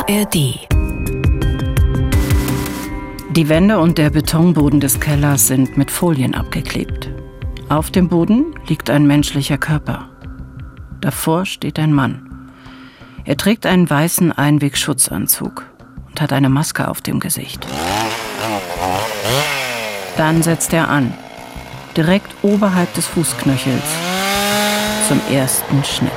ARD. Die Wände und der Betonboden des Kellers sind mit Folien abgeklebt. Auf dem Boden liegt ein menschlicher Körper. Davor steht ein Mann. Er trägt einen weißen Einwegschutzanzug und hat eine Maske auf dem Gesicht. Dann setzt er an, direkt oberhalb des Fußknöchels, zum ersten Schnitt.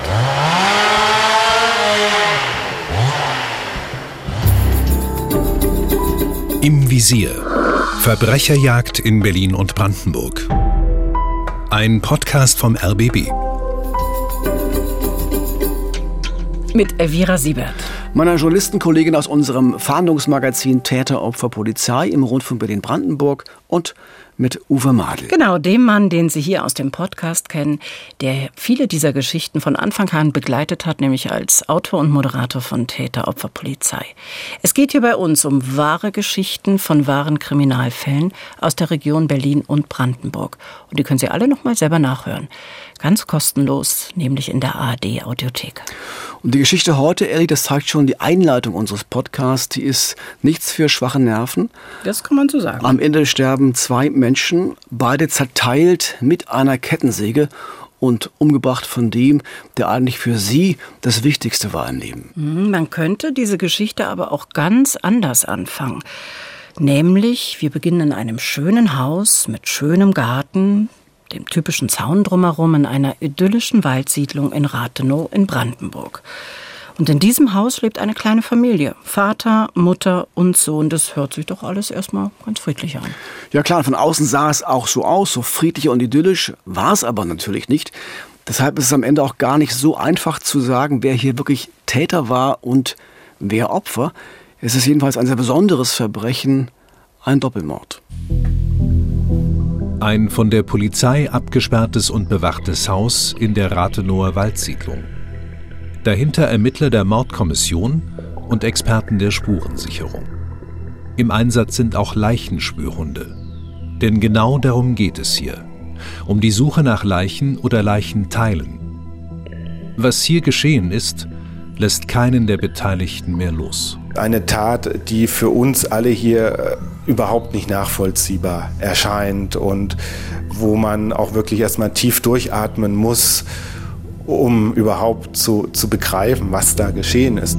Im Visier. Verbrecherjagd in Berlin und Brandenburg. Ein Podcast vom RBB. Mit Elvira Siebert. Meiner Journalistenkollegin aus unserem Fahndungsmagazin Täter, Opfer, Polizei im Rundfunk Berlin-Brandenburg und mit Uwe Madel. Genau, dem Mann, den Sie hier aus dem Podcast kennen, der viele dieser Geschichten von Anfang an begleitet hat, nämlich als Autor und Moderator von Täter, Opfer, Polizei. Es geht hier bei uns um wahre Geschichten von wahren Kriminalfällen aus der Region Berlin und Brandenburg. Und die können Sie alle noch mal selber nachhören. Ganz kostenlos, nämlich in der ARD-Audiothek. Und die Geschichte heute, Elli, das zeigt schon die Einleitung unseres Podcasts, die ist nichts für schwache Nerven. Das kann man so sagen. Am Ende sterben 2 Menschen, beide zerteilt mit einer Kettensäge und umgebracht von dem, der eigentlich für sie das Wichtigste war im Leben. Man könnte diese Geschichte aber auch ganz anders anfangen. Nämlich, wir beginnen in einem schönen Haus mit schönem Garten, dem typischen Zaun drumherum, in einer idyllischen Waldsiedlung in Rathenow in Brandenburg. Und in diesem Haus lebt eine kleine Familie. Vater, Mutter und Sohn. Das hört sich doch alles erstmal ganz friedlich an. Ja klar, von außen sah es auch so aus, so friedlich und idyllisch, war es aber natürlich nicht. Deshalb ist es am Ende auch gar nicht so einfach zu sagen, wer hier wirklich Täter war und wer Opfer. Es ist jedenfalls ein sehr besonderes Verbrechen, ein Doppelmord. Ein von der Polizei abgesperrtes und bewachtes Haus in der Rathenower Waldsiedlung. Dahinter Ermittler der Mordkommission und Experten der Spurensicherung. Im Einsatz sind auch Leichenspürhunde. Denn genau darum geht es hier. Um die Suche nach Leichen oder Leichenteilen. Was hier geschehen ist, lässt keinen der Beteiligten mehr los. Eine Tat, die für uns alle hier überhaupt nicht nachvollziehbar erscheint und wo man auch wirklich erstmal tief durchatmen muss, um überhaupt zu begreifen, was da geschehen ist.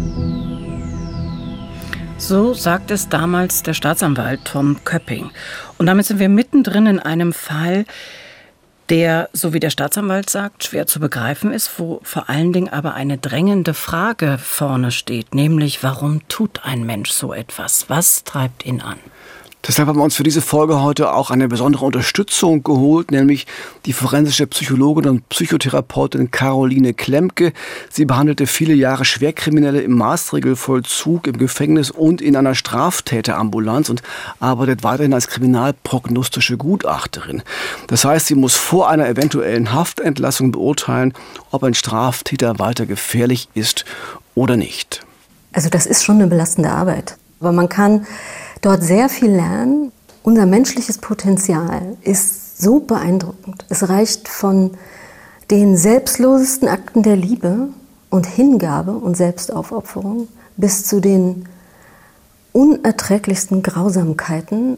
So sagt es damals der Staatsanwalt Tom Köpping. Und damit sind wir mittendrin in einem Fall, der, so wie der Staatsanwalt sagt, schwer zu begreifen ist, wo vor allen Dingen aber eine drängende Frage vorne steht, nämlich warum tut ein Mensch so etwas? Was treibt ihn an? Deshalb haben wir uns für diese Folge heute auch eine besondere Unterstützung geholt, nämlich die forensische Psychologin und Psychotherapeutin Caroline Klemke. Sie behandelte viele Jahre Schwerkriminelle im Maßregelvollzug, im Gefängnis und in einer Straftäterambulanz und arbeitet weiterhin als kriminalprognostische Gutachterin. Das heißt, sie muss vor einer eventuellen Haftentlassung beurteilen, ob ein Straftäter weiter gefährlich ist oder nicht. Also das ist schon eine belastende Arbeit, aber man kann dort sehr viel lernen. Unser menschliches Potenzial ist so beeindruckend. Es reicht von den selbstlosesten Akten der Liebe und Hingabe und Selbstaufopferung bis zu den unerträglichsten Grausamkeiten,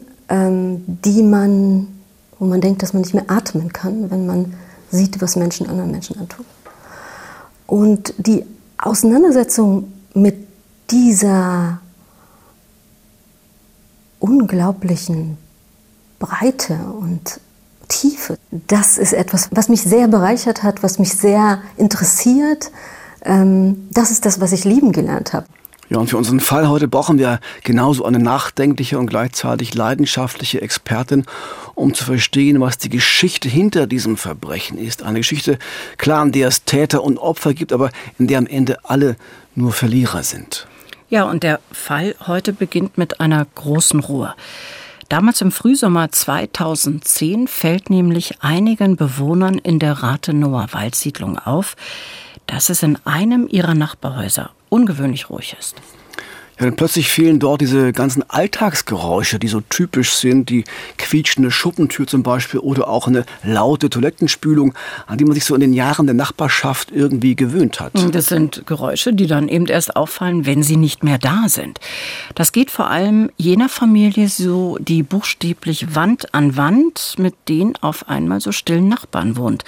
wo man denkt, dass man nicht mehr atmen kann, wenn man sieht, was Menschen anderen Menschen antun. Und die Auseinandersetzung mit dieser unglaublichen Breite und Tiefe. Das ist etwas, was mich sehr bereichert hat, was mich sehr interessiert. Das ist das, was ich lieben gelernt habe. Ja, und für unseren Fall heute brauchen wir genauso eine nachdenkliche und gleichzeitig leidenschaftliche Expertin, um zu verstehen, was die Geschichte hinter diesem Verbrechen ist. Eine Geschichte, klar, in der es Täter und Opfer gibt, aber in der am Ende alle nur Verlierer sind. Ja, und der Fall heute beginnt mit einer großen Ruhe. Damals im Frühsommer 2010 fällt nämlich einigen Bewohnern in der Rathenower Waldsiedlung auf, dass es in einem ihrer Nachbarhäuser ungewöhnlich ruhig ist. Ja, dann plötzlich fehlen dort diese ganzen Alltagsgeräusche, die so typisch sind, die quietschende Schuppentür zum Beispiel oder auch eine laute Toilettenspülung, an die man sich so in den Jahren der Nachbarschaft irgendwie gewöhnt hat. Das sind Geräusche, die dann eben erst auffallen, wenn sie nicht mehr da sind. Das geht vor allem jener Familie so, die buchstäblich Wand an Wand mit den auf einmal so stillen Nachbarn wohnt.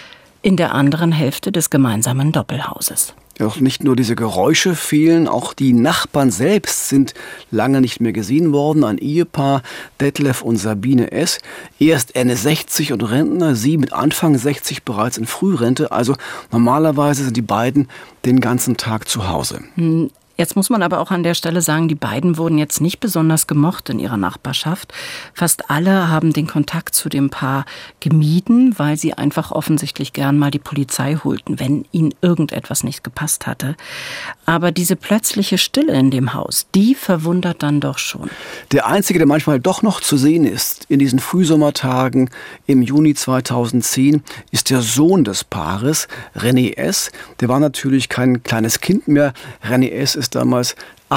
In der anderen Hälfte des gemeinsamen Doppelhauses. Ja, nicht nur diese Geräusche fehlen, auch die Nachbarn selbst sind lange nicht mehr gesehen worden. Ein Ehepaar, Detlef und Sabine S., erst Ende 60 und Rentner, sie mit Anfang 60 bereits in Frührente. Also normalerweise sind die beiden den ganzen Tag zu Hause. Jetzt muss man aber auch an der Stelle sagen, die beiden wurden jetzt nicht besonders gemocht in ihrer Nachbarschaft. Fast alle haben den Kontakt zu dem Paar gemieden, weil sie einfach offensichtlich gern mal die Polizei holten, wenn ihnen irgendetwas nicht gepasst hatte. Aber diese plötzliche Stille in dem Haus, die verwundert dann doch schon. Der einzige, der manchmal doch noch zu sehen ist in diesen Frühsommertagen im Juni 2010, ist der Sohn des Paares, René S. Der war natürlich kein kleines Kind mehr. René S. ist damals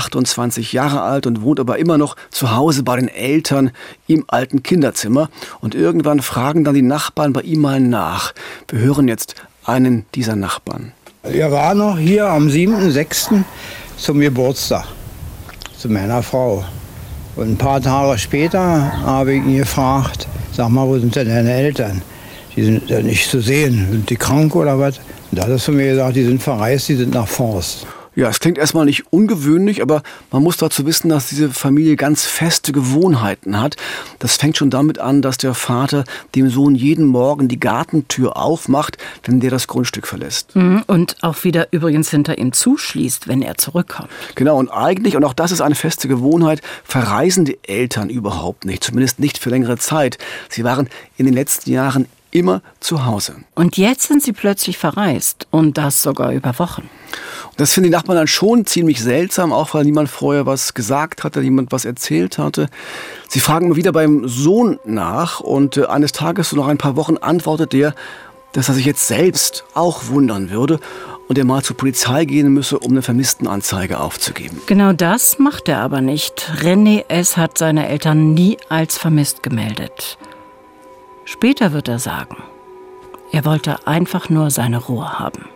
28 Jahre alt und wohnt aber immer noch zu Hause bei den Eltern im alten Kinderzimmer. Und irgendwann fragen dann die Nachbarn bei ihm mal nach. Wir hören jetzt einen dieser Nachbarn. Er war noch hier am 7.6. zum Geburtstag zu meiner Frau. Und ein paar Tage später habe ich ihn gefragt, sag mal, wo sind denn deine Eltern? Die sind ja nicht zu sehen. Sind die krank oder was? Und da hat er zu mir gesagt, die sind verreist, die sind nach Forst. Ja, es klingt erstmal nicht ungewöhnlich, aber man muss dazu wissen, dass diese Familie ganz feste Gewohnheiten hat. Das fängt schon damit an, dass der Vater dem Sohn jeden Morgen die Gartentür aufmacht, wenn der das Grundstück verlässt. Und auch wieder übrigens hinter ihm zuschließt, wenn er zurückkommt. Genau, und eigentlich, und auch das ist eine feste Gewohnheit, verreisen die Eltern überhaupt nicht, zumindest nicht für längere Zeit. Sie waren in den letzten Jahren immer zu Hause. Und jetzt sind sie plötzlich verreist und das sogar über Wochen. Das finden die Nachbarn dann schon ziemlich seltsam, auch weil niemand vorher was gesagt hatte, niemand was erzählt hatte. Sie fragen immer wieder beim Sohn nach und eines Tages, so nach ein paar Wochen, antwortet der, dass er sich jetzt selbst auch wundern würde und er mal zur Polizei gehen müsse, um eine Vermisstenanzeige aufzugeben. Genau das macht er aber nicht. René S. hat seine Eltern nie als vermisst gemeldet. Später wird er sagen, er wollte einfach nur seine Ruhe haben.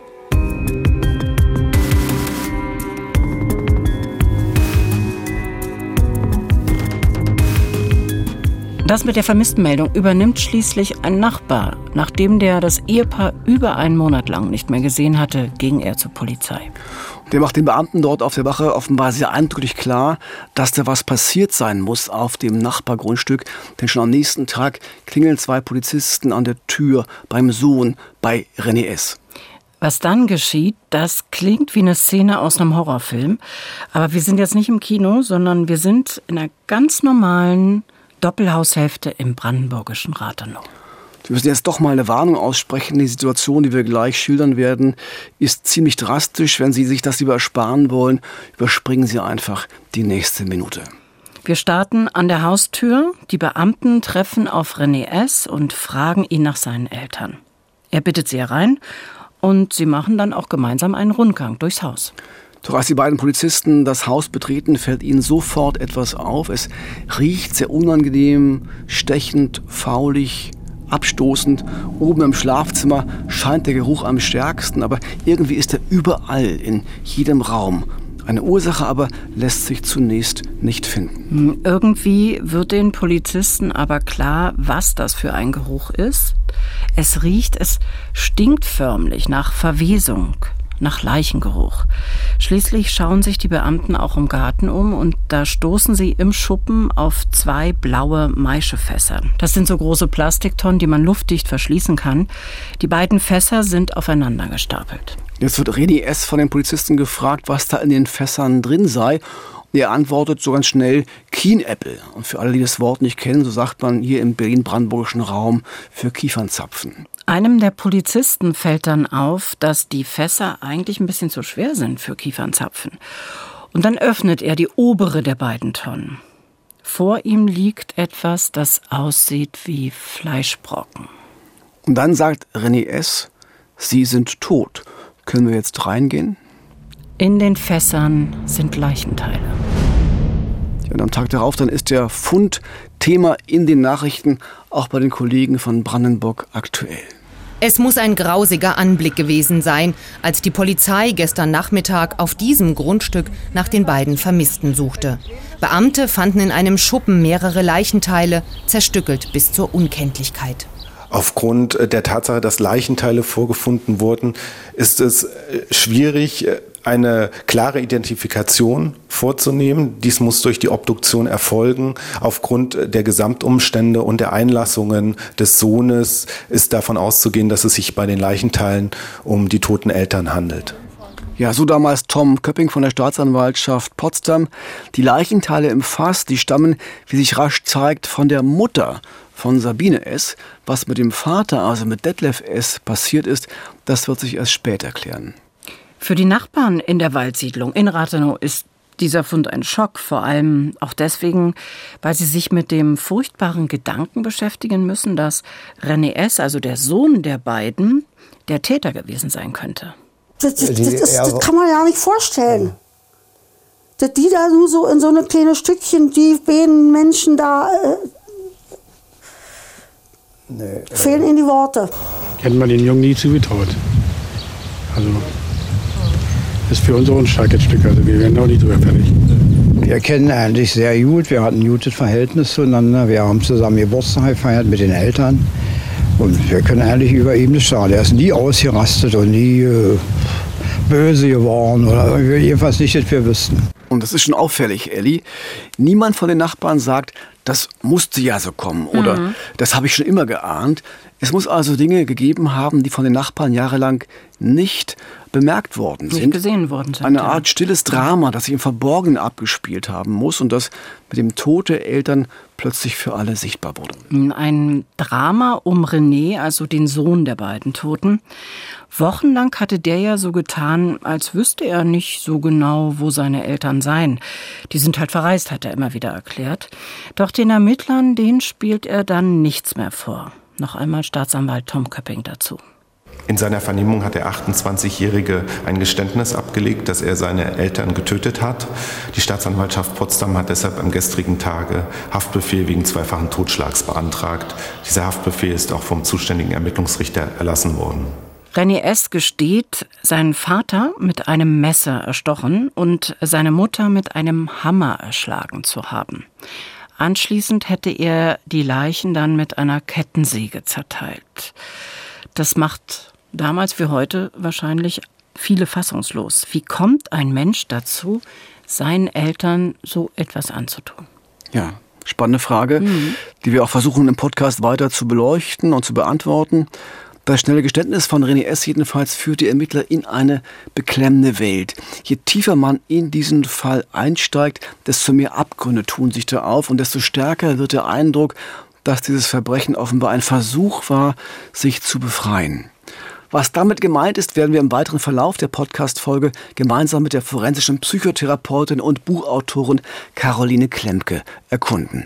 Das mit der Vermisstenmeldung übernimmt schließlich ein Nachbar. Nachdem der das Ehepaar über einen Monat lang nicht mehr gesehen hatte, ging er zur Polizei. Der macht den Beamten dort auf der Wache offenbar sehr eindrücklich klar, dass da was passiert sein muss auf dem Nachbargrundstück. Denn schon am nächsten Tag klingeln 2 Polizisten an der Tür beim Sohn, bei René S. Was dann geschieht, das klingt wie eine Szene aus einem Horrorfilm. Aber wir sind jetzt nicht im Kino, sondern wir sind in einer ganz normalen Doppelhaushälfte im brandenburgischen Rathenow. Wir müssen jetzt doch mal eine Warnung aussprechen. Die Situation, die wir gleich schildern werden, ist ziemlich drastisch. Wenn Sie sich das lieber ersparen wollen, überspringen Sie einfach die nächste Minute. Wir starten an der Haustür. Die Beamten treffen auf René S. und fragen ihn nach seinen Eltern. Er bittet sie herein und sie machen dann auch gemeinsam einen Rundgang durchs Haus. Doch als die beiden Polizisten das Haus betreten, fällt ihnen sofort etwas auf. Es riecht sehr unangenehm, stechend, faulig, abstoßend. Oben im Schlafzimmer scheint der Geruch am stärksten, aber irgendwie ist er überall, in jedem Raum. Eine Ursache aber lässt sich zunächst nicht finden. Irgendwie wird den Polizisten aber klar, was das für ein Geruch ist. Es stinkt förmlich nach Verwesung, nach Leichengeruch. Schließlich schauen sich die Beamten auch im Garten um und da stoßen sie im Schuppen auf 2 blaue Maischefässer. Das sind so große Plastiktonnen, die man luftdicht verschließen kann. Die beiden Fässer sind aufeinander gestapelt. Jetzt wird René S. von den Polizisten gefragt, was da in den Fässern drin sei. Er antwortet so ganz schnell Kienäppel. Und für alle, die das Wort nicht kennen, so sagt man hier im berlin-brandenburgischen Raum für Kiefernzapfen. Einem der Polizisten fällt dann auf, dass die Fässer eigentlich ein bisschen zu schwer sind für Kiefernzapfen. Und dann öffnet er die obere der beiden Tonnen. Vor ihm liegt etwas, das aussieht wie Fleischbrocken. Und dann sagt René S., Sie sind tot. Können wir jetzt reingehen? In den Fässern sind Leichenteile. Und am Tag darauf dann ist der Fund Thema in den Nachrichten, auch bei den Kollegen von Brandenburg Aktuell. Es muss ein grausiger Anblick gewesen sein, als die Polizei gestern Nachmittag auf diesem Grundstück nach den beiden Vermissten suchte. Beamte fanden in einem Schuppen mehrere Leichenteile, zerstückelt bis zur Unkenntlichkeit. Aufgrund der Tatsache, dass Leichenteile vorgefunden wurden, ist es schwierig, eine klare Identifikation vorzunehmen. Dies muss durch die Obduktion erfolgen. Aufgrund der Gesamtumstände und der Einlassungen des Sohnes ist davon auszugehen, dass es sich bei den Leichenteilen um die toten Eltern handelt. Ja, so damals Tom Köpping von der Staatsanwaltschaft Potsdam. Die Leichenteile im Fass, die stammen, wie sich rasch zeigt, von der Mutter von Sabine S. Was mit dem Vater, also mit Detlef S. passiert ist, das wird sich erst später klären. Für die Nachbarn in der Waldsiedlung in Rathenow ist dieser Fund ein Schock, vor allem auch deswegen, weil sie sich mit dem furchtbaren Gedanken beschäftigen müssen, dass René S., also der Sohn der beiden, der Täter gewesen sein könnte. Das kann man ja nicht vorstellen. Dass die da nur so in so eine kleine Stückchen, die beiden Menschen da, fehlen ihnen die Worte. Hätten wir den Jungen nie zugetraut. Also, das ist für uns auch ein starkes Stück, also wir werden auch nicht drüber fertig. Wir kennen eigentlich sehr gut, wir hatten ein gutes Verhältnis zueinander, wir haben zusammen Geburtstag gefeiert mit den Eltern und wir können eigentlich über ihn nicht sagen. Er ist nie ausgerastet und nie böse geworden oder jedenfalls nicht, dass wir wüssten. Und das ist schon auffällig, Elli. Niemand von den Nachbarn sagt, das musste ja so kommen oder das habe ich schon immer geahnt. Es muss also Dinge gegeben haben, die von den Nachbarn jahrelang nicht bemerkt worden sind. Nicht gesehen worden sind. Eine Art stilles Drama, das sich im Verborgenen abgespielt haben muss und das mit dem Tod der Eltern plötzlich für alle sichtbar wurde. Ein Drama um René, also den Sohn der beiden Toten. Wochenlang hatte der ja so getan, als wüsste er nicht so genau, wo seine Eltern seien. Die sind halt verreist, hat er immer wieder erklärt. Doch den Ermittlern, denen spielt er dann nichts mehr vor. Noch einmal Staatsanwalt Tom Köpping dazu. In seiner Vernehmung hat der 28-Jährige ein Geständnis abgelegt, dass er seine Eltern getötet hat. Die Staatsanwaltschaft Potsdam hat deshalb am gestrigen Tage Haftbefehl wegen zweifachen Totschlags beantragt. Dieser Haftbefehl ist auch vom zuständigen Ermittlungsrichter erlassen worden. René S. gesteht, seinen Vater mit einem Messer erstochen und seine Mutter mit einem Hammer erschlagen zu haben. Anschließend hätte er die Leichen dann mit einer Kettensäge zerteilt. Das macht damals wie heute wahrscheinlich viele fassungslos. Wie kommt ein Mensch dazu, seinen Eltern so etwas anzutun? Ja, spannende Frage, die wir auch versuchen im Podcast weiter zu beleuchten und zu beantworten. Das schnelle Geständnis von René S. jedenfalls führt die Ermittler in eine beklemmende Welt. Je tiefer man in diesen Fall einsteigt, desto mehr Abgründe tun sich da auf und desto stärker wird der Eindruck, dass dieses Verbrechen offenbar ein Versuch war, sich zu befreien. Was damit gemeint ist, werden wir im weiteren Verlauf der Podcast-Folge gemeinsam mit der forensischen Psychotherapeutin und Buchautorin Caroline Klemke erkunden.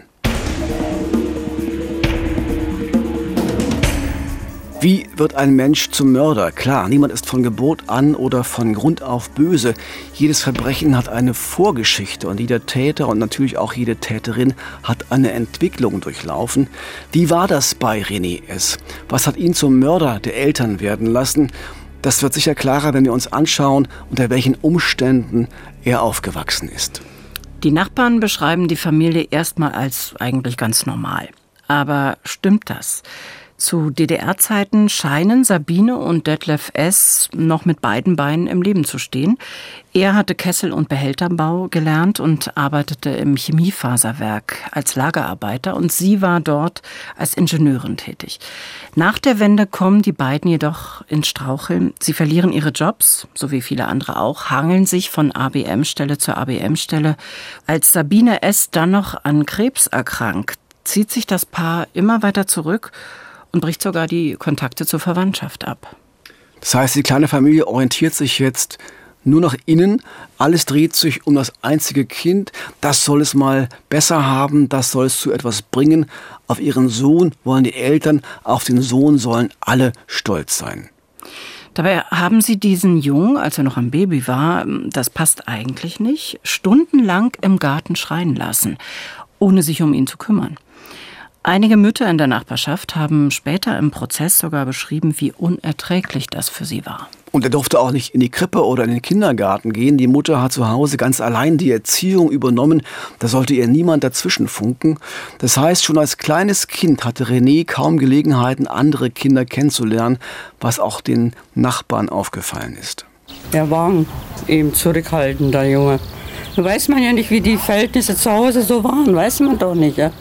Wie wird ein Mensch zum Mörder? Klar, niemand ist von Geburt an oder von Grund auf böse. Jedes Verbrechen hat eine Vorgeschichte und jeder Täter und natürlich auch jede Täterin hat eine Entwicklung durchlaufen. Wie war das bei René S.? Was hat ihn zum Mörder der Eltern werden lassen? Das wird sicher klarer, wenn wir uns anschauen, unter welchen Umständen er aufgewachsen ist. Die Nachbarn beschreiben die Familie erstmal als eigentlich ganz normal. Aber stimmt das? Zu DDR-Zeiten scheinen Sabine und Detlef S. noch mit beiden Beinen im Leben zu stehen. Er hatte Kessel- und Behälterbau gelernt und arbeitete im Chemiefaserwerk als Lagerarbeiter und sie war dort als Ingenieurin tätig. Nach der Wende kommen die beiden jedoch ins Straucheln. Sie verlieren ihre Jobs, so wie viele andere auch, hangeln sich von ABM-Stelle zu ABM-Stelle. Als Sabine S. dann noch an Krebs erkrankt, zieht sich das Paar immer weiter zurück und bricht sogar die Kontakte zur Verwandtschaft ab. Das heißt, die kleine Familie orientiert sich jetzt nur nach innen. Alles dreht sich um das einzige Kind. Das soll es mal besser haben, das soll es zu etwas bringen. Auf ihren Sohn wollen die Eltern, auf den Sohn sollen alle stolz sein. Dabei haben sie diesen Jungen, als er noch ein Baby war, das passt eigentlich nicht, stundenlang im Garten schreien lassen, ohne sich um ihn zu kümmern. Einige Mütter in der Nachbarschaft haben später im Prozess sogar beschrieben, wie unerträglich das für sie war. Und er durfte auch nicht in die Krippe oder in den Kindergarten gehen. Die Mutter hat zu Hause ganz allein die Erziehung übernommen. Da sollte ihr niemand dazwischen funken. Das heißt, schon als kleines Kind hatte René kaum Gelegenheiten, andere Kinder kennenzulernen, was auch den Nachbarn aufgefallen ist. Er war eben zurückhaltender Junge. Da weiß man ja nicht, wie die Verhältnisse zu Hause so waren. Weiß man doch nicht, ja.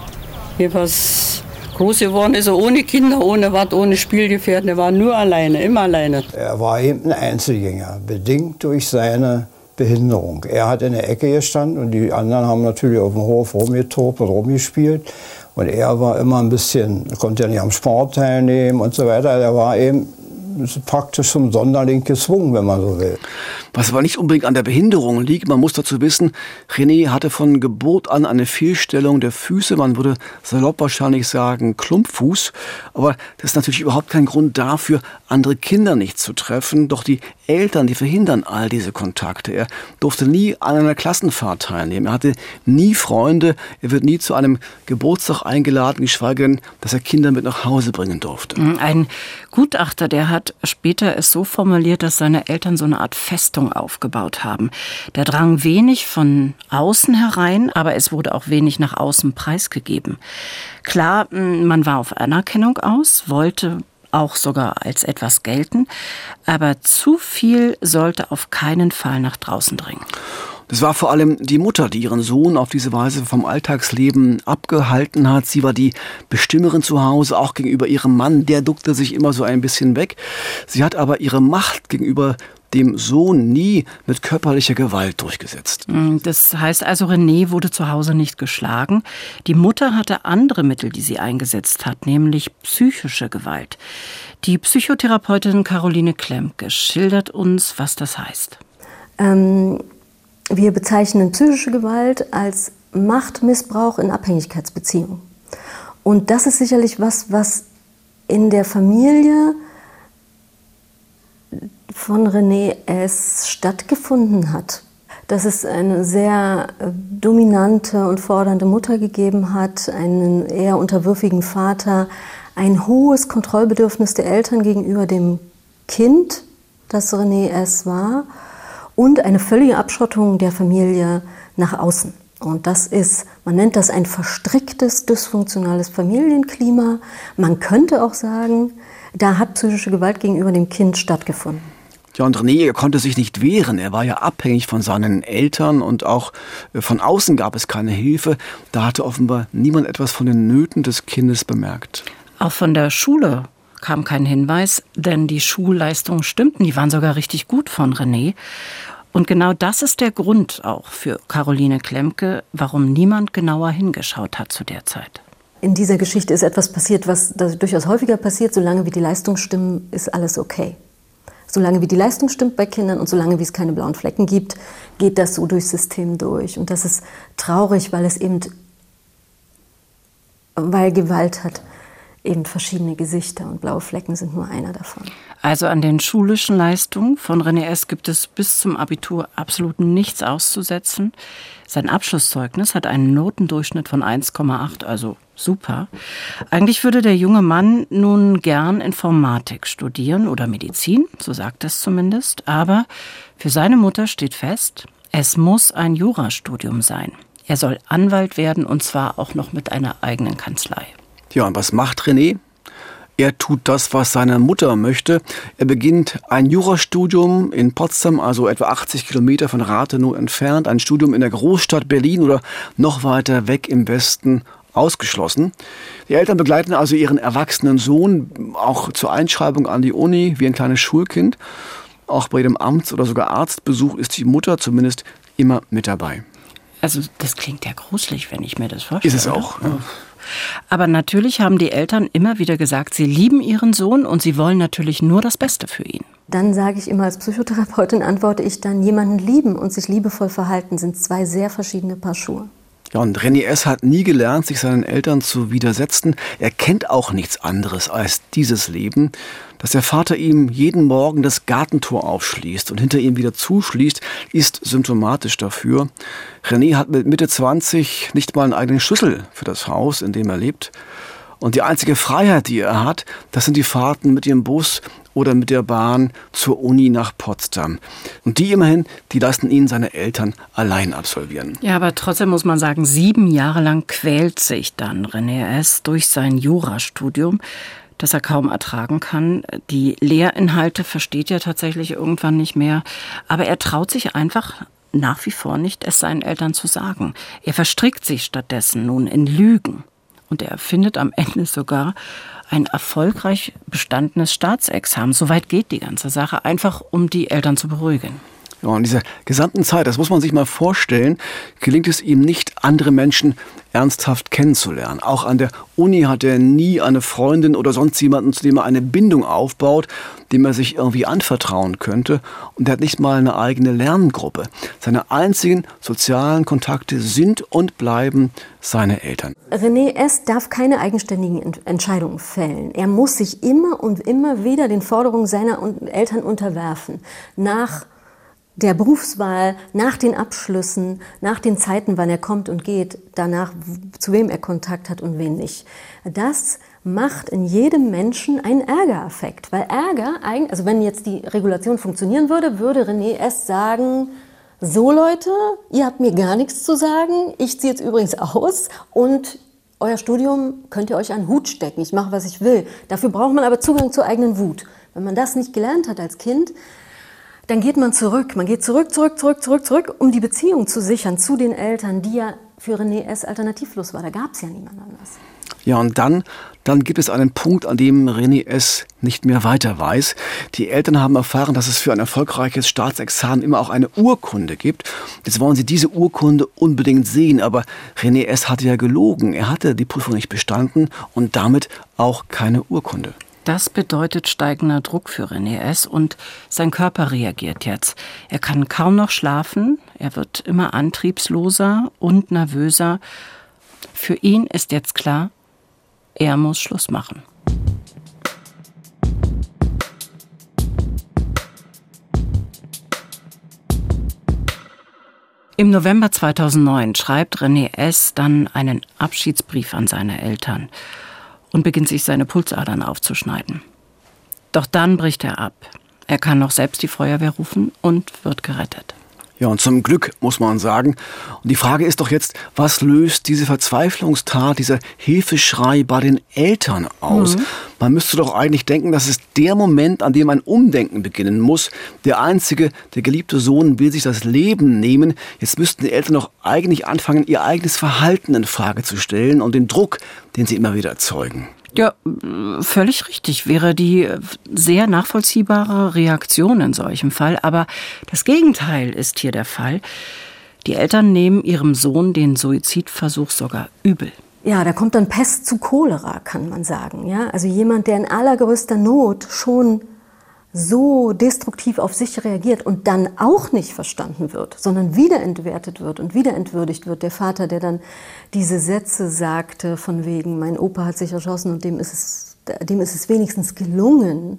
Jedenfalls groß geworden ist er ohne Kinder, ohne was, ohne Spielgefährten. Er war nur alleine, immer alleine. Er war eben ein Einzelgänger, bedingt durch seine Behinderung. Er hat in der Ecke gestanden und die anderen haben natürlich auf dem Hof rumgetobt und rumgespielt. Und er war immer ein bisschen, konnte ja nicht am Sport teilnehmen und so weiter. Er war eben praktisch zum Sonderling gezwungen, wenn man so will. Was aber nicht unbedingt an der Behinderung liegt, man muss dazu wissen, René hatte von Geburt an eine Fehlstellung der Füße, man würde salopp wahrscheinlich sagen Klumpfuß, aber das ist natürlich überhaupt kein Grund dafür, andere Kinder nicht zu treffen, doch die Eltern, die verhindern all diese Kontakte. Er durfte nie an einer Klassenfahrt teilnehmen, er hatte nie Freunde, er wird nie zu einem Geburtstag eingeladen, geschweige denn, dass er Kinder mit nach Hause bringen durfte. Ein Gutachter, der hat später es so formuliert, dass seine Eltern so eine Art Festung aufgebaut haben. Da drang wenig von außen herein, aber es wurde auch wenig nach außen preisgegeben. Klar, man war auf Anerkennung aus, wollte auch sogar als etwas gelten, aber zu viel sollte auf keinen Fall nach draußen dringen. Das war vor allem die Mutter, die ihren Sohn auf diese Weise vom Alltagsleben abgehalten hat. Sie war die Bestimmerin zu Hause, auch gegenüber ihrem Mann. Der duckte sich immer so ein bisschen weg. Sie hat aber ihre Macht gegenüber dem Sohn nie mit körperlicher Gewalt durchgesetzt. Das heißt also, René wurde zu Hause nicht geschlagen. Die Mutter hatte andere Mittel, die sie eingesetzt hat, nämlich psychische Gewalt. Die Psychotherapeutin Caroline Klemke schildert uns, was das heißt. Wir bezeichnen psychische Gewalt als Machtmissbrauch in Abhängigkeitsbeziehungen. Und das ist sicherlich was in der Familie von René S. stattgefunden hat. Dass es eine sehr dominante und fordernde Mutter gegeben hat, einen eher unterwürfigen Vater, ein hohes Kontrollbedürfnis der Eltern gegenüber dem Kind, das René S. war, und eine völlige Abschottung der Familie nach außen. Und das ist, man nennt das ein verstricktes, dysfunktionales Familienklima. Man könnte auch sagen, da hat psychische Gewalt gegenüber dem Kind stattgefunden. Ja, und René, er konnte sich nicht wehren. Er war ja abhängig von seinen Eltern und auch von außen gab es keine Hilfe. Da hatte offenbar niemand etwas von den Nöten des Kindes bemerkt. Auch von der Schule kam kein Hinweis, denn die Schulleistungen stimmten. Die waren sogar richtig gut von René. Und genau das ist der Grund auch für Caroline Klemke, warum niemand genauer hingeschaut hat zu der Zeit. In dieser Geschichte ist etwas passiert, was durchaus häufiger passiert. Solange wie die Leistung stimmen, ist alles okay. Solange wie die Leistung stimmt bei Kindern und solange wie es keine blauen Flecken gibt, geht das so durchs System durch. Und das ist traurig, weil Gewalt hat eben verschiedene Gesichter und blaue Flecken sind nur einer davon. Also an den schulischen Leistungen von René S. gibt es bis zum Abitur absolut nichts auszusetzen. Sein Abschlusszeugnis hat einen Notendurchschnitt von 1,8, also super. Eigentlich würde der junge Mann nun gern Informatik studieren oder Medizin, so sagt es zumindest. Aber für seine Mutter steht fest, es muss ein Jurastudium sein. Er soll Anwalt werden und zwar auch noch mit einer eigenen Kanzlei. Ja, und was macht René? Er tut das, was seine Mutter möchte. Er beginnt ein Jurastudium in Potsdam, also etwa 80 Kilometer von Rathenow entfernt. Ein Studium in der Großstadt Berlin oder noch weiter weg im Westen ausgeschlossen. Die Eltern begleiten also ihren erwachsenen Sohn auch zur Einschreibung an die Uni wie ein kleines Schulkind. Auch bei jedem Amts- oder sogar Arztbesuch ist die Mutter zumindest immer mit dabei. Also das klingt ja gruselig, wenn ich mir das vorstelle. Ist es auch. Ja. Aber natürlich haben die Eltern immer wieder gesagt, sie lieben ihren Sohn und sie wollen natürlich nur das Beste für ihn. Dann sage ich immer als Psychotherapeutin, antworte ich dann, jemanden lieben und sich liebevoll verhalten sind zwei sehr verschiedene Paar Schuhe. Ja, und René S. hat nie gelernt, sich seinen Eltern zu widersetzen. Er kennt auch nichts anderes als dieses Leben, dass der Vater ihm jeden Morgen das Gartentor aufschließt und hinter ihm wieder zuschließt, ist symptomatisch dafür. René hat mit Mitte 20 nicht mal einen eigenen Schlüssel für das Haus, in dem er lebt. Und die einzige Freiheit, die er hat, das sind die Fahrten mit dem Bus oder mit der Bahn zur Uni nach Potsdam. Und die immerhin, die lassen ihn seine Eltern allein absolvieren. Ja, aber trotzdem muss man sagen, 7 Jahre lang quält sich dann René S. durch sein Jurastudium, das er kaum ertragen kann. Die Lehrinhalte versteht er tatsächlich irgendwann nicht mehr. Aber er traut sich einfach nach wie vor nicht, es seinen Eltern zu sagen. Er verstrickt sich stattdessen nun in Lügen. Und er findet am Ende sogar ein erfolgreich bestandenes Staatsexamen. Soweit geht die ganze Sache, einfach um die Eltern zu beruhigen. Ja, in dieser gesamten Zeit, das muss man sich mal vorstellen, gelingt es ihm nicht, andere Menschen ernsthaft kennenzulernen. Auch an der Uni hat er nie eine Freundin oder sonst jemanden, zu dem er eine Bindung aufbaut, dem er sich irgendwie anvertrauen könnte. Und er hat nicht mal eine eigene Lerngruppe. Seine einzigen sozialen Kontakte sind und bleiben seine Eltern. René S. darf keine eigenständigen Entscheidungen fällen. Er muss sich immer und immer wieder den Forderungen seiner Eltern unterwerfen. Nach der Berufswahl, nach den Abschlüssen, nach den Zeiten, wann er kommt und geht, danach, zu wem er Kontakt hat und wen nicht. Das macht in jedem Menschen einen Ärgereffekt. Weil Ärger, also wenn jetzt die Regulation funktionieren würde, würde René S. sagen, so Leute, ihr habt mir gar nichts zu sagen, ich ziehe jetzt übrigens aus und euer Studium könnt ihr euch an den Hut stecken, ich mache, was ich will. Dafür braucht man aber Zugang zur eigenen Wut. Wenn man das nicht gelernt hat als Kind, dann geht man zurück. Man geht zurück, um die Beziehung zu sichern zu den Eltern, die ja für René S. alternativlos war. Da gab es ja niemand anders. Ja, und dann gibt es einen Punkt, an dem René S. nicht mehr weiter weiß. Die Eltern haben erfahren, dass es für ein erfolgreiches Staatsexamen immer auch eine Urkunde gibt. Jetzt wollen sie diese Urkunde unbedingt sehen, aber René S. hatte ja gelogen. Er hatte die Prüfung nicht bestanden und damit auch keine Urkunde. Das bedeutet steigender Druck für René S. und sein Körper reagiert jetzt. Er kann kaum noch schlafen, er wird immer antriebsloser und nervöser. Für ihn ist jetzt klar, er muss Schluss machen. Im November 2009 schreibt René S. dann einen Abschiedsbrief an seine Eltern und beginnt sich seine Pulsadern aufzuschneiden. Doch dann bricht er ab. Er kann noch selbst die Feuerwehr rufen und wird gerettet. Ja, und zum Glück, muss man sagen. Und die Frage ist doch jetzt, was löst diese Verzweiflungstat, dieser Hilfeschrei bei den Eltern aus? Man müsste doch eigentlich denken, das ist der Moment, an dem ein Umdenken beginnen muss. Der geliebte Sohn will sich das Leben nehmen. Jetzt müssten die Eltern doch eigentlich anfangen, ihr eigenes Verhalten in Frage zu stellen und den Druck, den sie immer wieder erzeugen. Ja, völlig richtig. Wäre die sehr nachvollziehbare Reaktion in solchem Fall. Aber das Gegenteil ist hier der Fall. Die Eltern nehmen ihrem Sohn den Suizidversuch sogar übel. Ja, da kommt dann Pest zu Cholera, kann man sagen. Ja? Also jemand, der in allergrößter Not schon so destruktiv auf sich reagiert und dann auch nicht verstanden wird, sondern wiederentwertet wird und wiederentwürdigt wird. Der Vater, der dann diese Sätze sagte von wegen, mein Opa hat sich erschossen und dem ist es wenigstens gelungen.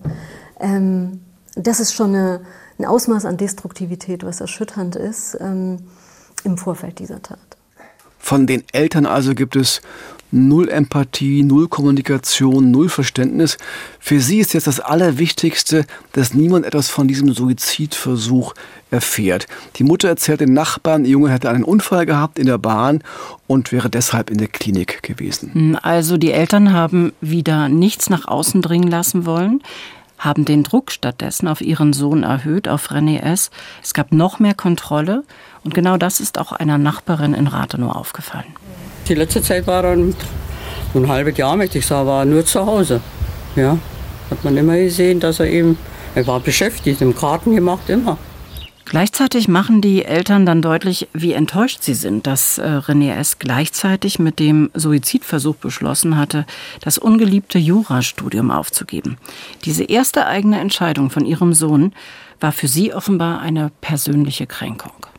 Das ist schon ein Ausmaß an Destruktivität, was erschütternd ist im Vorfeld dieser Tat. Von den Eltern also gibt es 0 Empathie, 0 Kommunikation, 0 Verständnis. Für sie ist jetzt das Allerwichtigste, dass niemand etwas von diesem Suizidversuch erfährt. Die Mutter erzählt den Nachbarn, der Junge hätte einen Unfall gehabt in der Bahn und wäre deshalb in der Klinik gewesen. Also die Eltern haben wieder nichts nach außen dringen lassen wollen, haben den Druck stattdessen auf ihren Sohn erhöht, auf René S. Es gab noch mehr Kontrolle und genau das ist auch einer Nachbarin in Rathenow aufgefallen. Die letzte Zeit war dann so ein halbes Jahr, möchte ich sagen, war nur zu Hause. Ja, hat man immer gesehen, dass er war beschäftigt, im Garten gemacht, immer. Gleichzeitig machen die Eltern dann deutlich, wie enttäuscht sie sind, dass René S. gleichzeitig mit dem Suizidversuch beschlossen hatte, das ungeliebte Jurastudium aufzugeben. Diese erste eigene Entscheidung von ihrem Sohn war für sie offenbar eine persönliche Kränkung.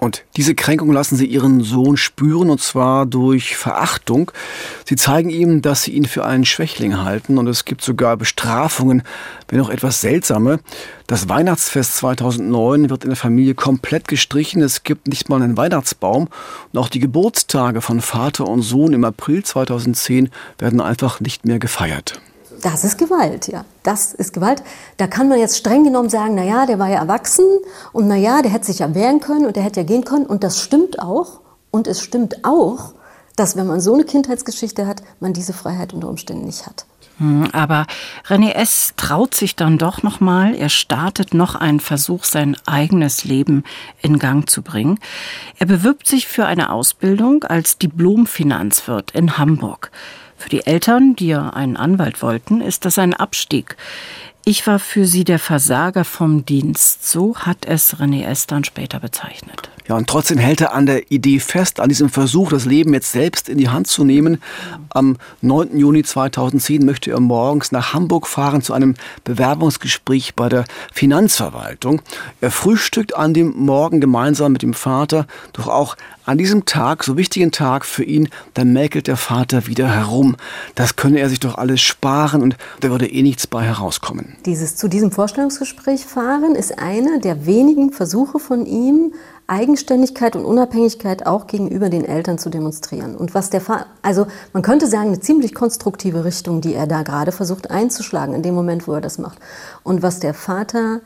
Und diese Kränkung lassen sie ihren Sohn spüren, und zwar durch Verachtung. Sie zeigen ihm, dass sie ihn für einen Schwächling halten, und es gibt sogar Bestrafungen, wenn auch etwas seltsame. Das Weihnachtsfest 2009 wird in der Familie komplett gestrichen. Es gibt nicht mal einen Weihnachtsbaum. Und auch die Geburtstage von Vater und Sohn im April 2010 werden einfach nicht mehr gefeiert. Das ist Gewalt, ja. Das ist Gewalt. Da kann man jetzt streng genommen sagen, naja, der war ja erwachsen und naja, der hätte sich ja wehren können und der hätte ja gehen können. Und das stimmt auch. Und es stimmt auch, dass wenn man so eine Kindheitsgeschichte hat, man diese Freiheit unter Umständen nicht hat. Aber René S. traut sich dann doch noch mal. Er startet noch einen Versuch, sein eigenes Leben in Gang zu bringen. Er bewirbt sich für eine Ausbildung als Diplom-Finanzwirt in Hamburg. Für die Eltern, die ja einen Anwalt wollten, ist das ein Abstieg. Ich war für sie der Versager vom Dienst. So hat es René S. dann später bezeichnet. Ja, und trotzdem hält er an der Idee fest, an diesem Versuch, das Leben jetzt selbst in die Hand zu nehmen. Am 9. Juni 2010 möchte er morgens nach Hamburg fahren zu einem Bewerbungsgespräch bei der Finanzverwaltung. Er frühstückt an dem Morgen gemeinsam mit dem Vater, doch auch an diesem Tag, so wichtigen Tag für ihn, da mäkelt der Vater wieder herum. Das könne er sich doch alles sparen und da würde nichts bei herauskommen. Zu diesem Vorstellungsgespräch fahren ist einer der wenigen Versuche von ihm, Eigenständigkeit und Unabhängigkeit auch gegenüber den Eltern zu demonstrieren. Und was also man könnte sagen, eine ziemlich konstruktive Richtung, die er da gerade versucht einzuschlagen, in dem Moment, wo er das macht. Und was der Vater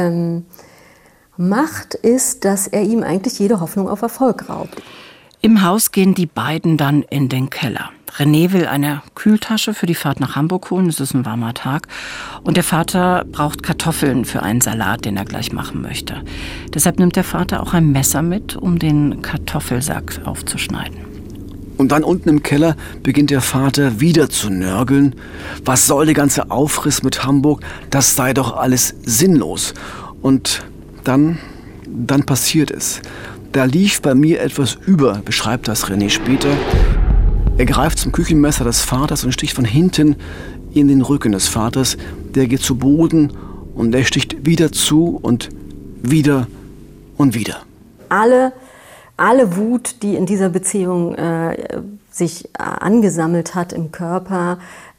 macht, ist, dass er ihm eigentlich jede Hoffnung auf Erfolg raubt. Im Haus gehen die beiden dann in den Keller. René will eine Kühltasche für die Fahrt nach Hamburg holen, es ist ein warmer Tag. Und der Vater braucht Kartoffeln für einen Salat, den er gleich machen möchte. Deshalb nimmt der Vater auch ein Messer mit, um den Kartoffelsack aufzuschneiden. Und dann unten im Keller beginnt der Vater wieder zu nörgeln. Was soll der ganze Aufriss mit Hamburg? Das sei doch alles sinnlos. Und dann passiert es. Da lief bei mir etwas über, beschreibt das René später. Er greift zum Küchenmesser des Vaters und sticht von hinten in den Rücken des Vaters. Der geht zu Boden und er sticht wieder zu und wieder und wieder. Alle Wut, die in dieser Beziehung sich angesammelt hat im Körper,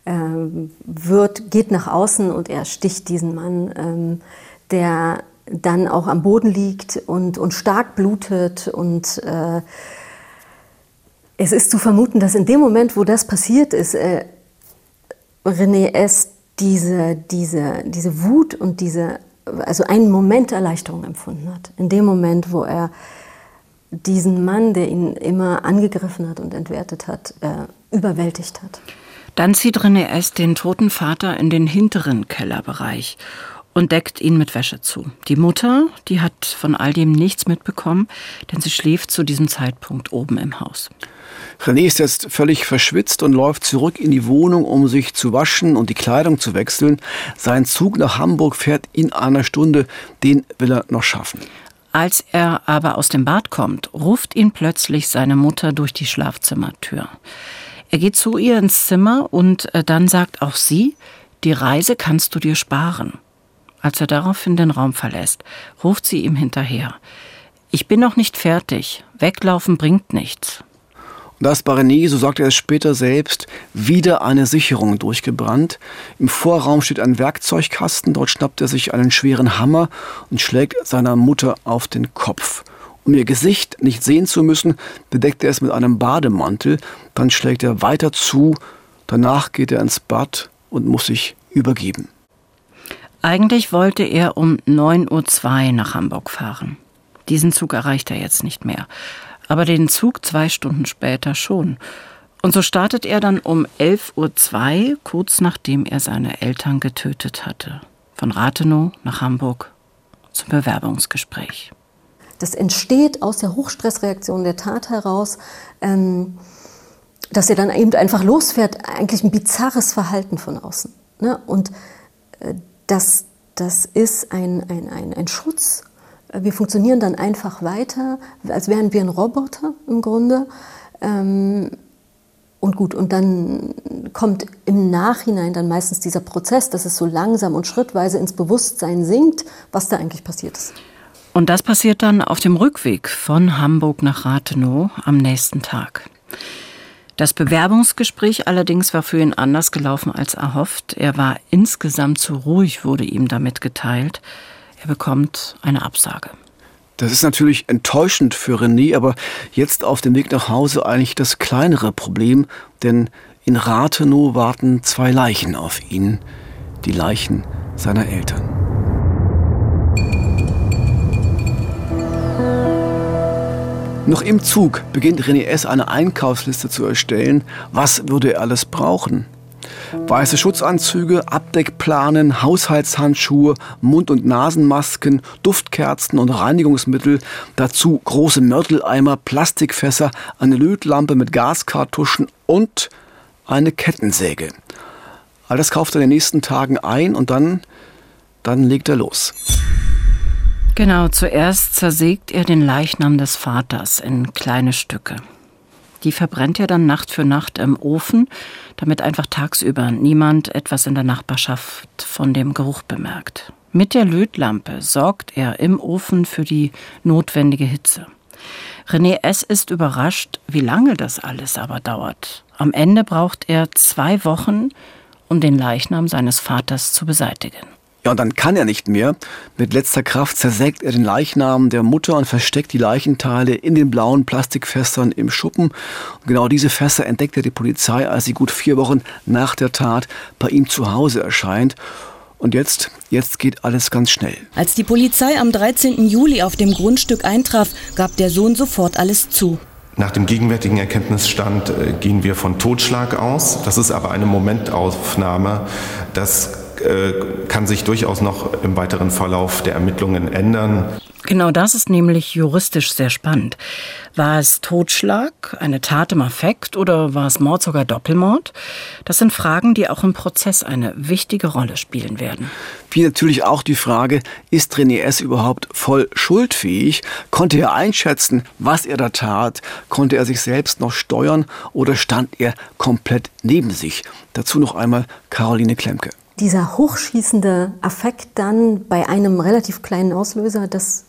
geht nach außen und er sticht diesen Mann, der dann auch am Boden liegt und stark blutet. Und es ist zu vermuten, dass in dem Moment, wo das passiert ist, René S. diese Wut und also einen Moment Erleichterung empfunden hat. In dem Moment, wo er diesen Mann, der ihn immer angegriffen hat und entwertet hat, überwältigt hat. Dann zieht René S. den toten Vater in den hinteren Kellerbereich und deckt ihn mit Wäsche zu. Die Mutter, die hat von all dem nichts mitbekommen, denn sie schläft zu diesem Zeitpunkt oben im Haus. René ist jetzt völlig verschwitzt und läuft zurück in die Wohnung, um sich zu waschen und die Kleidung zu wechseln. Sein Zug nach Hamburg fährt in einer Stunde, den will er noch schaffen. Als er aber aus dem Bad kommt, ruft ihn plötzlich seine Mutter durch die Schlafzimmertür. Er geht zu ihr ins Zimmer und dann sagt auch sie, die Reise kannst du dir sparen. Als er daraufhin den Raum verlässt, ruft sie ihm hinterher. Ich bin noch nicht fertig. Weglaufen bringt nichts. Und da ist bei René, so sagt er es später selbst, wieder eine Sicherung durchgebrannt. Im Vorraum steht ein Werkzeugkasten. Dort schnappt er sich einen schweren Hammer und schlägt seiner Mutter auf den Kopf. Um ihr Gesicht nicht sehen zu müssen, bedeckt er es mit einem Bademantel. Dann schlägt er weiter zu. Danach geht er ins Bad und muss sich übergeben. Eigentlich wollte er um 9:02 Uhr nach Hamburg fahren. Diesen Zug erreicht er jetzt nicht mehr. Aber den Zug 2 Stunden später schon. Und so startet er dann um 11:02 Uhr, kurz nachdem er seine Eltern getötet hatte. Von Rathenow nach Hamburg zum Bewerbungsgespräch. Das entsteht aus der Hochstressreaktion der Tat heraus, dass er dann eben einfach losfährt. Eigentlich ein bizarres Verhalten von außen. Ne? Und das ist ein Schutz. Wir funktionieren dann einfach weiter, als wären wir ein Roboter im Grunde. Und dann kommt im Nachhinein dann meistens dieser Prozess, dass es so langsam und schrittweise ins Bewusstsein sinkt, was da eigentlich passiert ist. Und das passiert dann auf dem Rückweg von Hamburg nach Rathenow am nächsten Tag. Das Bewerbungsgespräch allerdings war für ihn anders gelaufen als erhofft. Er war insgesamt zu ruhig, wurde ihm da mitgeteilt. Er bekommt eine Absage. Das ist natürlich enttäuschend für René, aber jetzt auf dem Weg nach Hause eigentlich das kleinere Problem, denn in Rathenow warten 2 Leichen auf ihn, die Leichen seiner Eltern. Noch im Zug beginnt René S. eine Einkaufsliste zu erstellen. Was würde er alles brauchen? Weiße Schutzanzüge, Abdeckplanen, Haushaltshandschuhe, Mund- und Nasenmasken, Duftkerzen und Reinigungsmittel, dazu große Mörteleimer, Plastikfässer, eine Lötlampe mit Gaskartuschen und eine Kettensäge. All das kauft er in den nächsten Tagen ein und dann legt er los. Genau, zuerst zersägt er den Leichnam des Vaters in kleine Stücke. Die verbrennt er dann Nacht für Nacht im Ofen, damit einfach tagsüber niemand etwas in der Nachbarschaft von dem Geruch bemerkt. Mit der Lötlampe sorgt er im Ofen für die notwendige Hitze. René S. ist überrascht, wie lange das alles aber dauert. Am Ende braucht er 2 Wochen, um den Leichnam seines Vaters zu beseitigen. Ja, und dann kann er nicht mehr. Mit letzter Kraft zersägt er den Leichnam der Mutter und versteckt die Leichenteile in den blauen Plastikfässern im Schuppen. Und genau diese Fässer entdeckt die Polizei, als sie gut 4 Wochen nach der Tat bei ihm zu Hause erscheint. Und jetzt geht alles ganz schnell. Als die Polizei am 13. Juli auf dem Grundstück eintraf, gab der Sohn sofort alles zu. Nach dem gegenwärtigen Erkenntnisstand gehen wir von Totschlag aus. Das ist aber eine Momentaufnahme. Das kann sich durchaus noch im weiteren Verlauf der Ermittlungen ändern. Genau das ist nämlich juristisch sehr spannend. War es Totschlag, eine Tat im Affekt oder war es Mord, sogar Doppelmord? Das sind Fragen, die auch im Prozess eine wichtige Rolle spielen werden. Wie natürlich auch die Frage, ist René S. überhaupt voll schuldfähig? Konnte er einschätzen, was er da tat? Konnte er sich selbst noch steuern oder stand er komplett neben sich? Dazu noch einmal Caroline Klemke. Dieser hochschießende Affekt dann bei einem relativ kleinen Auslöser, das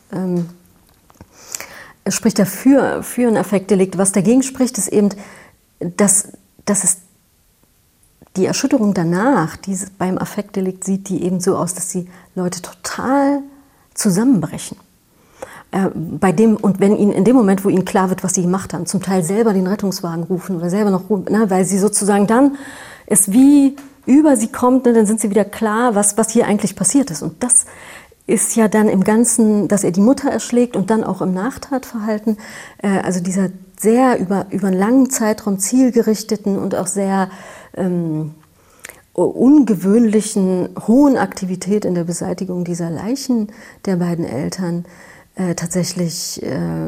spricht dafür für ein Affektdelikt. Was dagegen spricht, ist eben, dass es die Erschütterung danach, die es beim Affektdelikt sieht, die eben so aus, dass die Leute total zusammenbrechen. Und wenn ihnen in dem Moment, wo ihnen klar wird, was sie gemacht haben, zum Teil selber den Rettungswagen rufen oder selber noch, weil sie sozusagen dann es wie über sie kommt, dann sind sie wieder klar, was hier eigentlich passiert ist. Und das ist ja dann im Ganzen, dass er die Mutter erschlägt und dann auch im Nachtatverhalten, also dieser sehr über einen langen Zeitraum zielgerichteten und auch sehr ungewöhnlichen, hohen Aktivität in der Beseitigung dieser Leichen der beiden Eltern tatsächlich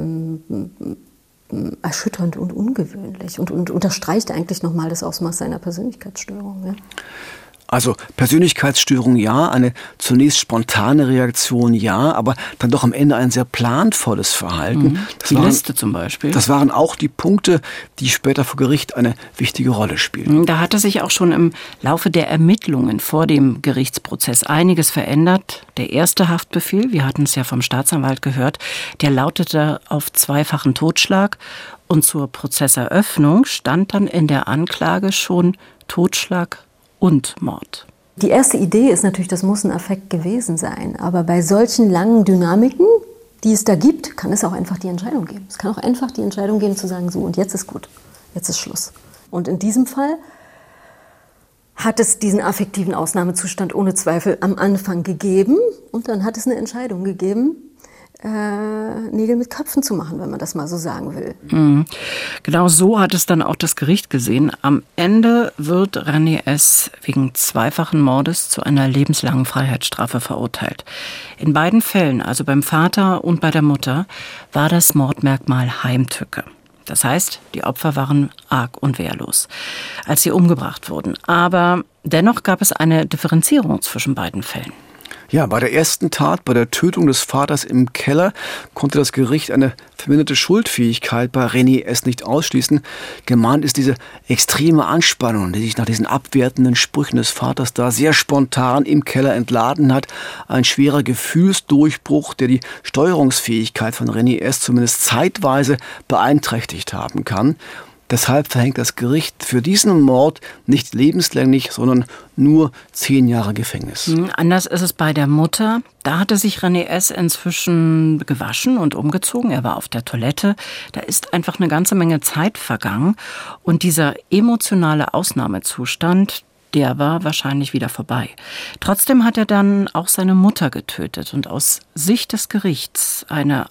erschütternd und ungewöhnlich und unterstreicht eigentlich nochmal das Ausmaß seiner Persönlichkeitsstörung. Ja. Also Persönlichkeitsstörung ja, eine zunächst spontane Reaktion ja, aber dann doch am Ende ein sehr planvolles Verhalten. Die Liste zum Beispiel. Das waren auch die Punkte, die später vor Gericht eine wichtige Rolle spielten. Da hatte sich auch schon im Laufe der Ermittlungen vor dem Gerichtsprozess einiges verändert. Der erste Haftbefehl, wir hatten es ja vom Staatsanwalt gehört, der lautete auf 2-fachen Totschlag und zur Prozesseröffnung stand dann in der Anklage schon Totschlag und Mord. Die erste Idee ist natürlich, das muss ein Affekt gewesen sein. Aber bei solchen langen Dynamiken, die es da gibt, kann es auch einfach die Entscheidung geben. Es kann auch einfach die Entscheidung geben, zu sagen, so und jetzt ist gut, jetzt ist Schluss. Und in diesem Fall hat es diesen affektiven Ausnahmezustand ohne Zweifel am Anfang gegeben. Und dann hat es eine Entscheidung gegeben, Nägel mit Köpfen zu machen, wenn man das mal so sagen will. Genau so hat es dann auch das Gericht gesehen. Am Ende wird René S. wegen 2-fachen Mordes zu einer lebenslangen Freiheitsstrafe verurteilt. In beiden Fällen, also beim Vater und bei der Mutter, war das Mordmerkmal Heimtücke. Das heißt, die Opfer waren arg und wehrlos, als sie umgebracht wurden. Aber dennoch gab es eine Differenzierung zwischen beiden Fällen. Ja, bei der ersten Tat, bei der Tötung des Vaters im Keller, konnte das Gericht eine verminderte Schuldfähigkeit bei René S. nicht ausschließen. Gemeint ist diese extreme Anspannung, die sich nach diesen abwertenden Sprüchen des Vaters da sehr spontan im Keller entladen hat. Ein schwerer Gefühlsdurchbruch, der die Steuerungsfähigkeit von René S. zumindest zeitweise beeinträchtigt haben kann. Deshalb verhängt das Gericht für diesen Mord nicht lebenslänglich, sondern nur 10 Jahre Gefängnis. Anders ist es bei der Mutter. Da hatte sich René S. inzwischen gewaschen und umgezogen. Er war auf der Toilette. Da ist einfach eine ganze Menge Zeit vergangen. Und dieser emotionale Ausnahmezustand, der war wahrscheinlich wieder vorbei. Trotzdem hat er dann auch seine Mutter getötet und aus Sicht des Gerichts eine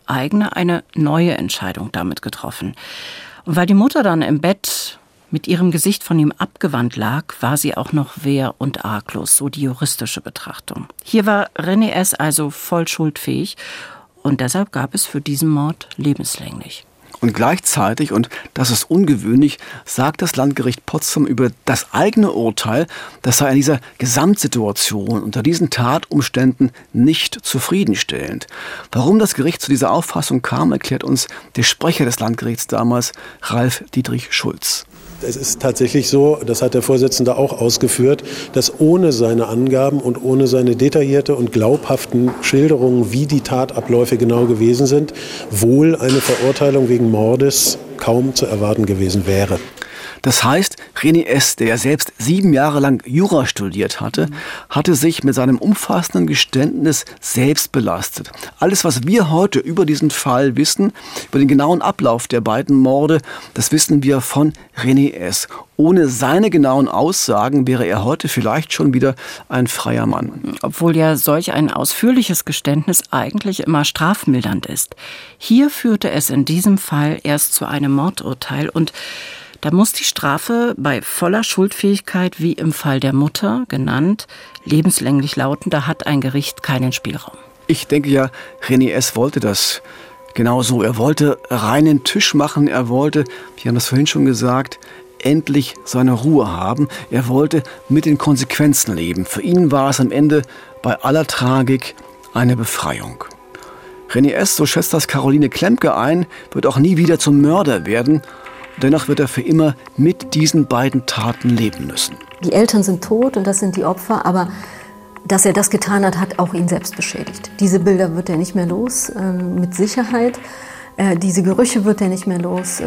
neue Entscheidung damit getroffen. Und weil die Mutter dann im Bett mit ihrem Gesicht von ihm abgewandt lag, war sie auch noch wehr- und arglos, so die juristische Betrachtung. Hier war René S. also voll schuldfähig und deshalb gab es für diesen Mord lebenslänglich. Und gleichzeitig, und das ist ungewöhnlich, sagt das Landgericht Potsdam über das eigene Urteil, das sei in dieser Gesamtsituation unter diesen Tatumständen nicht zufriedenstellend. Warum das Gericht zu dieser Auffassung kam, erklärt uns der Sprecher des Landgerichts damals, Ralf Dietrich Schulz. Es ist tatsächlich so, das hat der Vorsitzende auch ausgeführt, dass ohne seine Angaben und ohne seine detaillierte und glaubhaften Schilderungen, wie die Tatabläufe genau gewesen sind, wohl eine Verurteilung wegen Mordes kaum zu erwarten gewesen wäre. Das heißt, René S., der ja selbst 7 Jahre lang Jura studiert hatte, hatte sich mit seinem umfassenden Geständnis selbst belastet. Alles, was wir heute über diesen Fall wissen, über den genauen Ablauf der beiden Morde, das wissen wir von René S. Ohne seine genauen Aussagen wäre er heute vielleicht schon wieder ein freier Mann. Obwohl ja solch ein ausführliches Geständnis eigentlich immer strafmildernd ist. Hier führte es in diesem Fall erst zu einem Mordurteil und da muss die Strafe bei voller Schuldfähigkeit, wie im Fall der Mutter genannt, lebenslänglich lauten. Da hat ein Gericht keinen Spielraum. Ich denke ja, René S. wollte das genau so. Er wollte reinen Tisch machen. Er wollte, wir haben das vorhin schon gesagt, endlich seine Ruhe haben. Er wollte mit den Konsequenzen leben. Für ihn war es am Ende bei aller Tragik eine Befreiung. René S., so schätzt das Caroline Klemke ein, wird auch nie wieder zum Mörder werden. Dennoch wird er für immer mit diesen beiden Taten leben müssen. Die Eltern sind tot und das sind die Opfer, aber dass er das getan hat, hat auch ihn selbst beschädigt. Diese Bilder wird er nicht mehr los, mit Sicherheit. Diese Gerüche wird er nicht mehr los.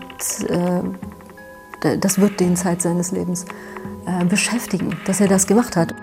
Das wird den Zeit seines Lebens beschäftigen, dass er das gemacht hat.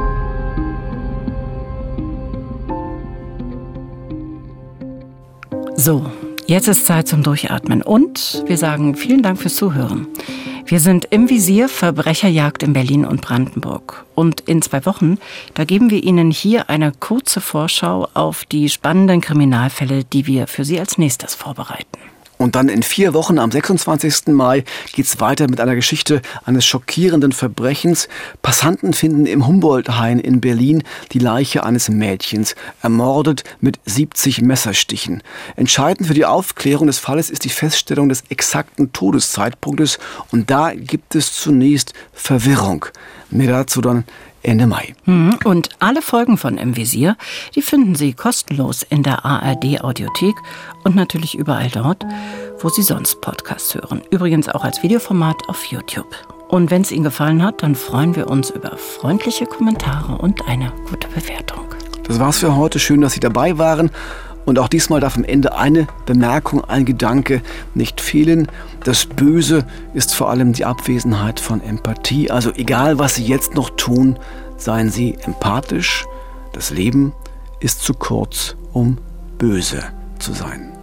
So. Jetzt ist Zeit zum Durchatmen und wir sagen vielen Dank fürs Zuhören. Wir sind im Visier Verbrecherjagd in Berlin und Brandenburg. Und in 2 Wochen, da geben wir Ihnen hier eine kurze Vorschau auf die spannenden Kriminalfälle, die wir für Sie als nächstes vorbereiten. Und dann in 4 Wochen, am 26. Mai, geht's weiter mit einer Geschichte eines schockierenden Verbrechens. Passanten finden im Humboldt-Hain in Berlin die Leiche eines Mädchens, ermordet mit 70 Messerstichen. Entscheidend für die Aufklärung des Falles ist die Feststellung des exakten Todeszeitpunktes. Und da gibt es zunächst Verwirrung. Mehr dazu dann Ende Mai. Und alle Folgen von Im Visier, die finden Sie kostenlos in der ARD-Audiothek und natürlich überall dort, wo Sie sonst Podcasts hören. Übrigens auch als Videoformat auf YouTube. Und wenn es Ihnen gefallen hat, dann freuen wir uns über freundliche Kommentare und eine gute Bewertung. Das war's für heute. Schön, dass Sie dabei waren. Und auch diesmal darf am Ende eine Bemerkung, ein Gedanke nicht fehlen. Das Böse ist vor allem die Abwesenheit von Empathie. Also egal, was Sie jetzt noch tun, seien Sie empathisch. Das Leben ist zu kurz, um böse zu sein.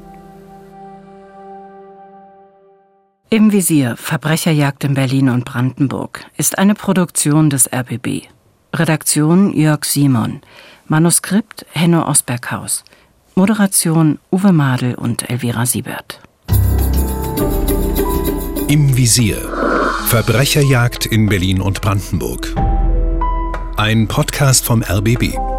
Im Visier Verbrecherjagd in Berlin und Brandenburg ist eine Produktion des RBB. Redaktion Jörg Simon. Manuskript Henno Osberghaus. Moderation Uwe Madel und Elvira Siebert. Im Visier. Verbrecherjagd in Berlin und Brandenburg. Ein Podcast vom RBB.